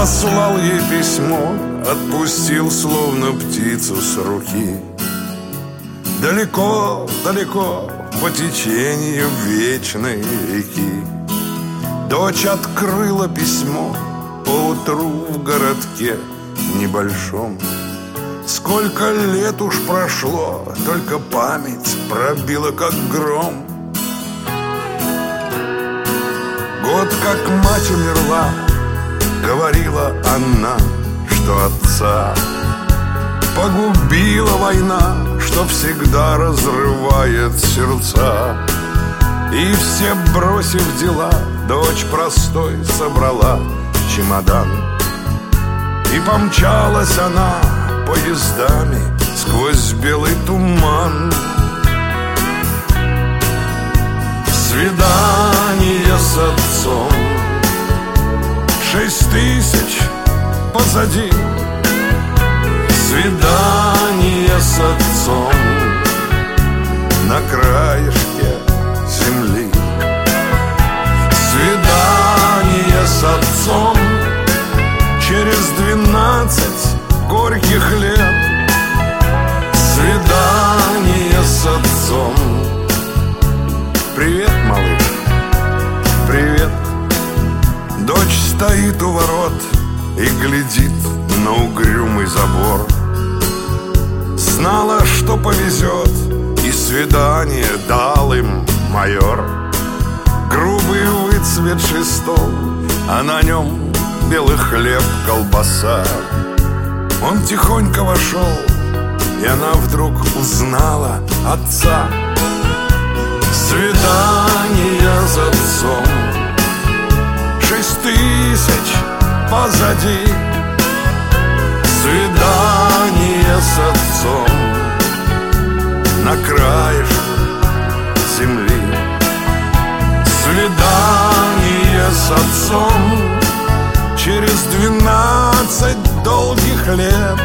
послал ей письмо, отпустил, словно птицу с руки. Далеко, далеко по течению вечной реки. Дочь открыла письмо поутру в городке небольшом. Сколько лет уж прошло, только память пробила, как гром. Год как мать умерла, говорила она, что отца погубила война, что всегда разрывает сердца. И все, бросив дела, дочь простой собрала чемодан. И помчалась она поездами сквозь белый туман. Свидание с отцом, 6000 позади. Свидание с отцом на краешке земли. Свидание с отцом через 12 горьких лет. Свидание с отцом. Привет, малыш, привет. Дочь стоит у ворот и глядит на угрюмый забор. Знала, что повезет, и свидание дал им майор. Грубый выцветший стол, а на нем белый хлеб, колбаса. Он тихонько вошел, и она вдруг узнала отца. Свидание с отцом, 6000 позади. Свидание с отцом на краешке земли. Свидание с отцом через 12 долгих лет.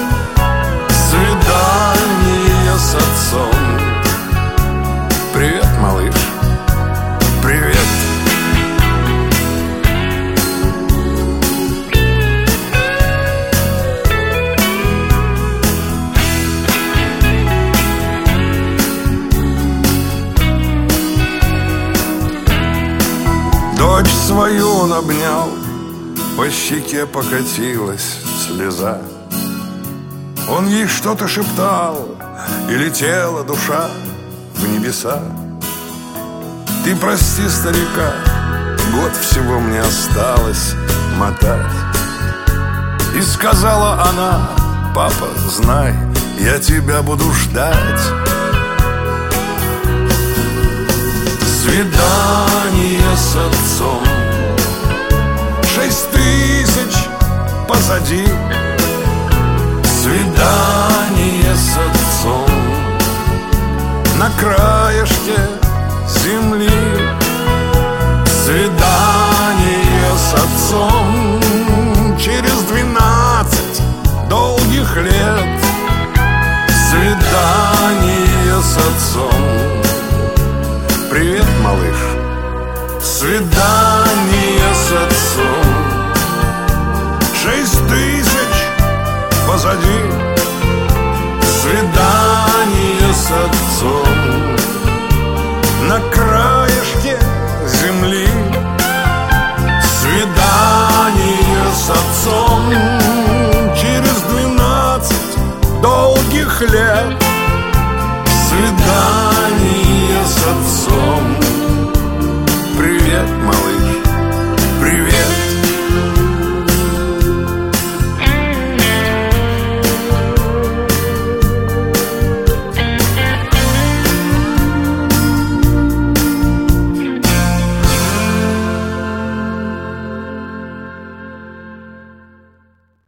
Свидание с отцом. Привет, малыш, привет. Дочь свою он обнял, по щеке покатилась слеза. Он ей что-то шептал, и летела душа в небеса. Ты прости, старика, год всего мне осталось мотать. И сказала она: папа, знай, я тебя буду ждать. Свидание с отцом, 6000 позади. Свидание с отцом на краешке земли. Свидание с отцом через 12 долгих лет. Свидание с отцом. Привет, малыш. Свидание с отцом, 6000 позади. Свидание с отцом на краешке земли. Свидание с отцом через 12 долгих лет.